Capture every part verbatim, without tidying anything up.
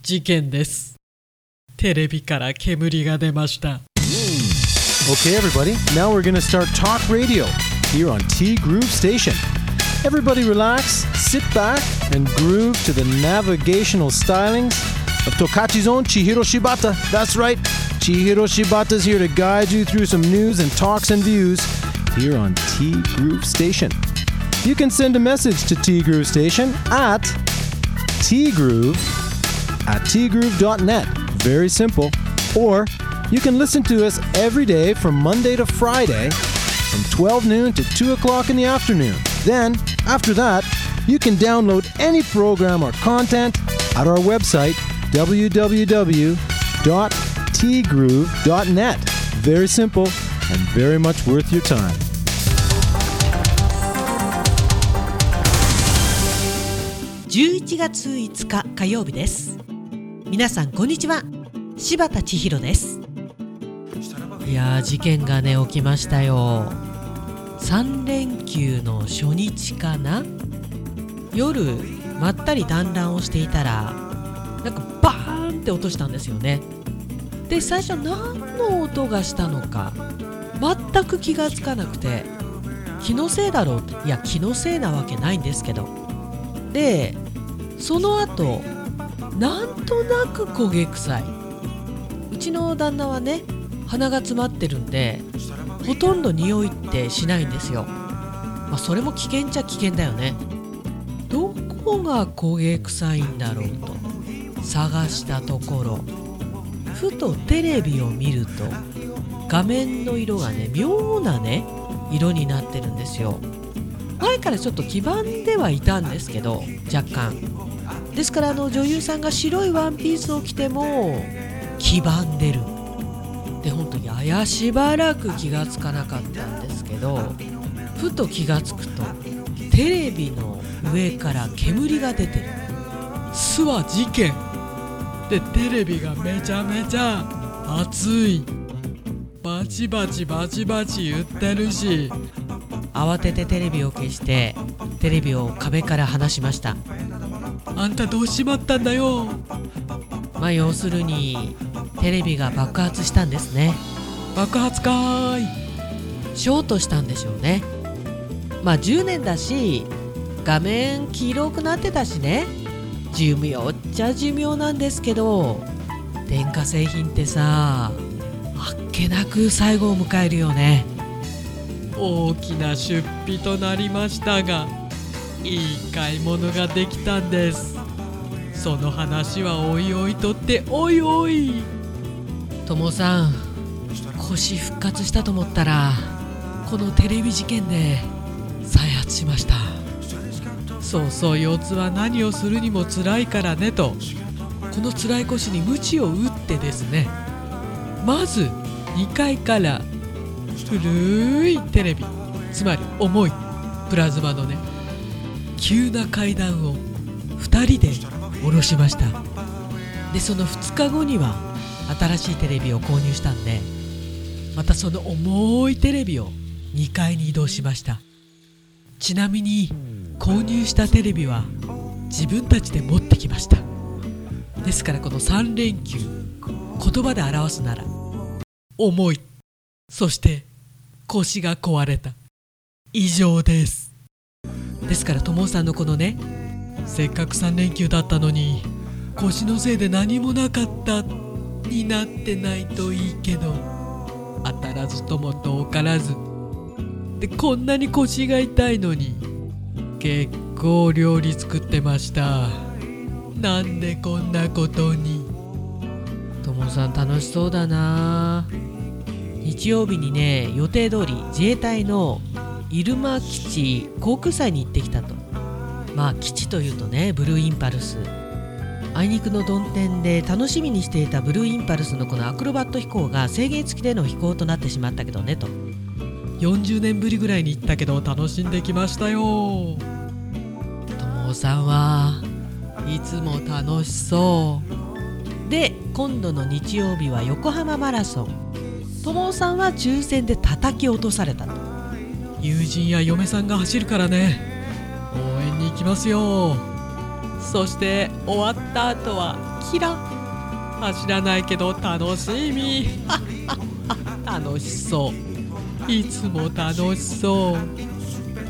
事件です。テレビから煙が出ました。 Okay, everybody, now we're going to start talk radio here on T Groove Station. Everybody relax, sit back, and groove to the navigational stylings of Tokachi's own Chihiro Shibata. That's right, Chihiro Shibata's here to guide you through some news and talks and views here on T Groove Station. You can send a message to T Groove Station at tgroove at tgroove dot net. Very simple. Or you can listen to us every day from Monday to Friday from twelve noon to two o'clock in the afternoon. Then, after that, you can download any program or content at our website, w w w dot t groove dot net. Very simple and very much worth your time. じゅういちがついつか火曜日です。皆さんこんにちは。柴田千尋です。いやー、事件がね起きましたよ。さん連休の初日かな。夜まったり団らんをしていたら、なんかバーンって音したんですよね。で、最初何の音がしたのか全く気がつかなくて、気のせいだろうって。いや、気のせいなわけないんですけど。で、その後なんとなく焦げ臭い。うちの旦那はね、鼻が詰まってるんでほとんど匂いってしないんですよ。まあ、それも危険っちゃ危険だよね。どこが焦げ臭いんだろうと探したところ、ふとテレビを見ると画面の色がね、妙なね色になってるんですよ。前からちょっと黄ばんではいたんですけど、若干ですから、あの女優さんが白いワンピースを着ても黄ばんでる。で、ほんとややしばらく気がつかなかったんですけど、ふと気がつくとテレビの上から煙が出てる。 すわ、事件で、テレビがめちゃめちゃ熱い。バチバチバチバチ言ってるし、 慌ててテレビを消してテレビを壁から離しました。 あんたどうしまったんだよ。 まあ要するにテレビが爆発したんですね。 爆発かーい。 ショートしたんでしょうね。まあじゅうねんだし画面黄色くなってたしね、寿命っちゃ寿命なんですけど、電化製品ってさ、あっけなく最後を迎えるよね。 大きな出費となりましたが、いい買い物ができたんです。その話はおいおいとっておいおい。 ともさん、腰復活したと思ったらこのテレビ事件で再発しました。 そうそう、腰痛は何をするにも辛いからねと、この辛い腰に鞭を打ってですね、まずにかいから古いテレビ、つまり重いプラズマのね、急な階段をふたりで下ろしました。で、そのふつかごには新しいテレビを購入したんで、またその重いテレビをにかいに移動しました。ちなみに購入したテレビは自分たちで持ってきました。ですからこのさん連休、言葉で表すなら重い、そして腰が壊れた、以上です。ですからともさんのこのね、せっかくさん連休だったのに腰のせいで何もなかったになってないといいけど、当たらずとも遠からずで、こんなに腰が痛いのに結構料理作ってました。なんでこんなことに。 ともさん楽しそうだな。日曜日にね、予定通り自衛隊の入間基地航空祭に行ってきたと。まあ基地というとね、ブルーインパルス、あいにくの曇天で楽しみにしていたブルーインパルスのこのアクロバット飛行が制限付きでの飛行となってしまったけどねと。 よんじゅうねんぶりぐらいに行ったけど楽しんできましたよ。 ともさんはいつも楽しそうで、今度の日曜日は横浜マラソン。ともさんは抽選で叩き落とされたと。 友人や嫁さんが走るからね、応援に行きますよ。そして終わった後はキラ。走らないけど楽しみ楽しそう。いつも楽しそう。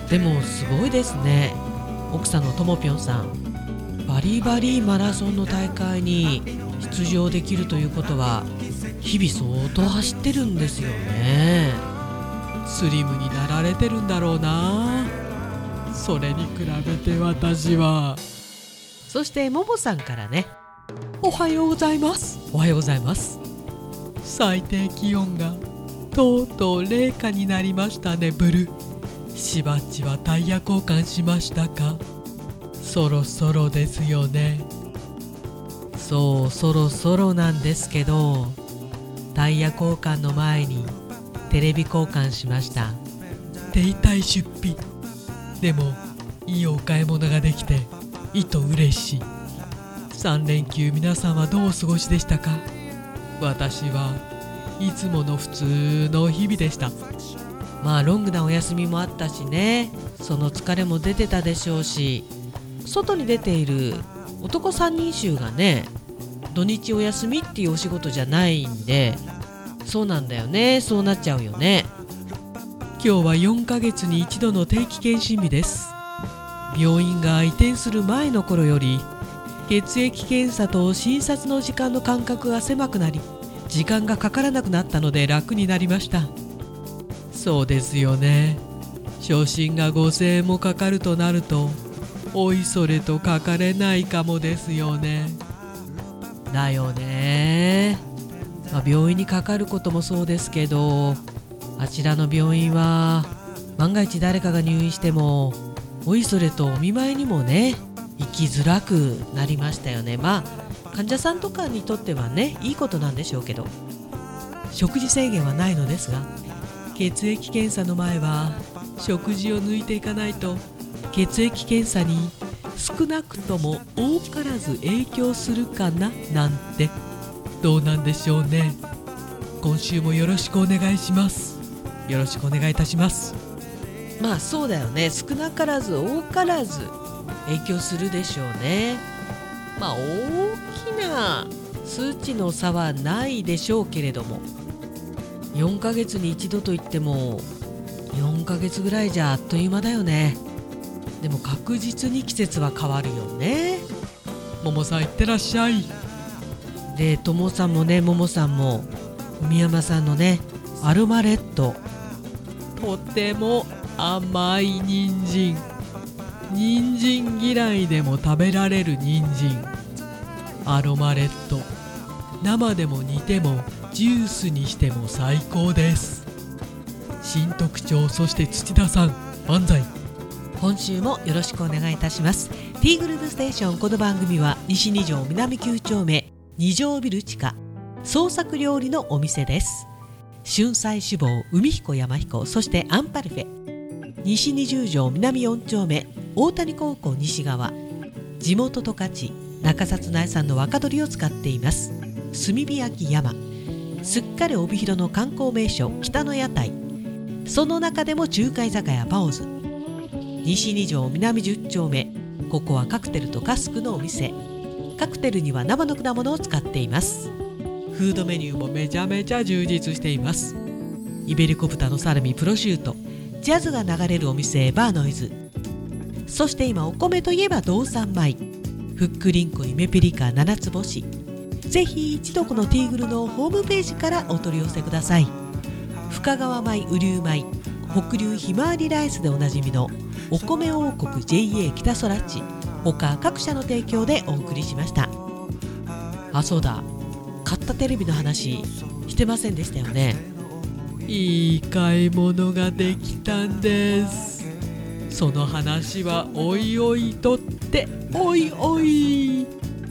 でもすごいですね。奥さんのともぴょんさん、バリバリマラソンの大会に出場できるということは日々相当走ってるんですよね。 スリムになられてるんだろうな。それに比べて私は。 そしてももさんからね、 おはようございます。 おはようございます。 最低気温がとうとう零下になりましたね。ブルしばっちはタイヤ交換しましたか？そろそろですよね。 そう、そろそろなんですけど、タイヤ交換の前にテレビ交換しました。 停滞出費。でもいいお買い物ができていと嬉しい。さん連休皆さんはどうお過ごしでしたか？私はいつもの普通の日々でした。 まあロングなお休みもあったしね、その疲れも出てたでしょうし、外に出ている男さんにん衆がね、土日お休みっていうお仕事じゃないんで、そうなんだよね、そうなっちゃうよね。 今日はよんかげつに一度の定期検診日です。病院が移転する前の頃より血液検査と診察の時間の間隔が狭くなり、時間がかからなくなったので楽になりました。そうですよね。初診がごせんえんもかかるとなると、おいそれとかかれないかもですよね。 だよね、まあ、病院にかかることもそうですけど、あちらの病院は万が一誰かが入院してもおいそれとお見舞いにもね行きづらくなりましたよね。まあ患者さんとかにとってはねいいことなんでしょうけど、食事制限はないのですが、血液検査の前は食事を抜いていかないと血液検査に少なくとも多からず影響するかななんて。 どうなんでしょうね。今週もよろしくお願いします。よろしくお願いいたします。 まあそうだよね、少なからず多からず影響するでしょうね。まあ大きな数値の差はないでしょうけれども、よんかげつに一度といってもよんかげつぐらいじゃあっという間だよね。でも確実に季節は変わるよね。 ももさんいってらっしゃい。 でともさんもね、ももさんも海山さんのねアロマレッド、 とても甘い人参。人参嫌いでも食べられる人参アロマレッド。生でも煮てもジュースにしても最高です。新特徴、そして土田さん万歳。 今週もよろしくお願いいたします。 T グループステーション。この番組は西に条南きゅう丁目に条ビル地下創作料理のお店です。春菜志望、海彦山彦、そしてアンパルフェ。西にじゅう条南よん丁目大谷高校西側、地元十勝中札内産の若鶏を使っています。炭火焼き山、すっかり帯広の観光名所北の屋台、その中でも中華居酒屋パオズ。西に条南じゅう丁目、ここはカクテルとカスクのお店。カクテルには生の果物を使っています。 フードメニューもめちゃめちゃ充実しています。 イベリコ豚のサラミ、プロシュート、ジャズが流れるお店バーノイズ。そして今お米といえば道産米、ふっくりんこゆめぴりか七つ星。ぜひ一度このティーグルのホームページからお取り寄せください。深川米、雨竜米、北流ひまわりライスでおなじみのお米王国 ジェイエー 北空地、他各社の提供でお送りしました。あ、そうだ、買ったテレビの話してませんでしたよね。 いい買い物ができたんです。その話はおいおいとっておいおい。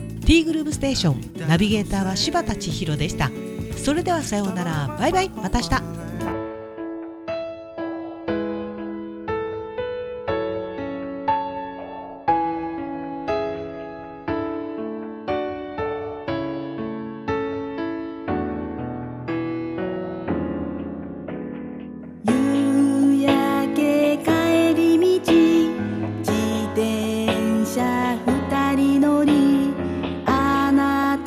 T グループステーション、ナビゲーターは柴田千尋でした。それではさようなら、バイバイ、また明日。 二人乗り、あなた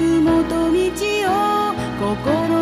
く元道を心